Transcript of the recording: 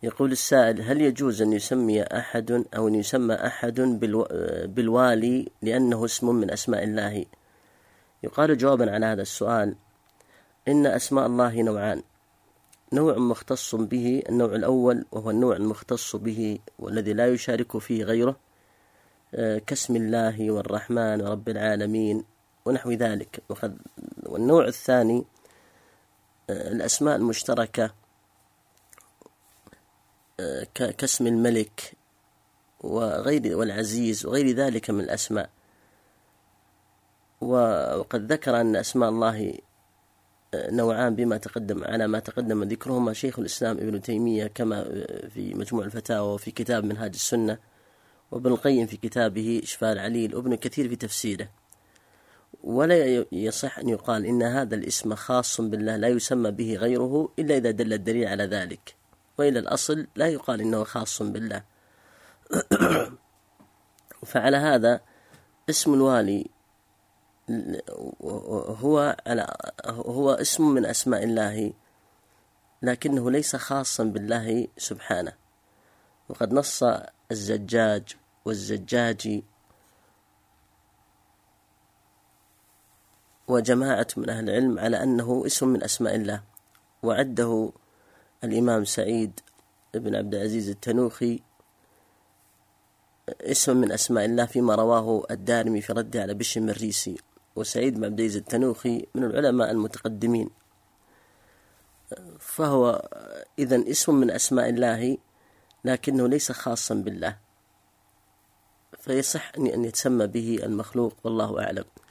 يقول السائل: هل يجوز أن يسمي أحد أو أن يسمى أحد بالوالي لأنه اسم من أسماء الله؟ يقال جوابا على هذا السؤال: إن أسماء الله نوعان، نوع مختص به، النوع الأول وهو النوع المختص به والذي لا يشارك فيه غيره، كاسم الله والرحمن ورب العالمين ونحو ذلك. والنوع الثاني الأسماء المشتركة كاسم الملك والعزيز وغير ذلك من الأسماء. وقد ذكر أن أسماء الله نوعان بما تقدم على ما تقدم ذكرهما شيخ الإسلام ابن تيمية كما في مجموع الفتاوى وفي كتاب منهاج السنة، وابن القيم في كتابه إشفاء العليل، وابن كثير في تفسيره. ولا يصح أن يقال إن هذا الاسم خاص بالله لا يسمى به غيره إلا إذا دل الدليل على ذلك، وإلى الأصل لا يقال إنه خاص بالله. فعلى هذا اسم الوالي هو اسم من أسماء الله، لكنه ليس خاصا بالله سبحانه. وقد نص الزجاج والزجاجي وجماعة من أهل العلم على أنه اسم من أسماء الله، وعده الإمام سعيد بن عبد العزيز التنوخي اسم من أسماء الله فيما رواه الدارمي في رده على بشر المريسي. وسعيد بن عبد العزيز التنوخي من العلماء المتقدمين، فهو إذن اسم من أسماء الله لكنه ليس خاصا بالله، فيصح أن يتسمى به المخلوق، والله أعلم.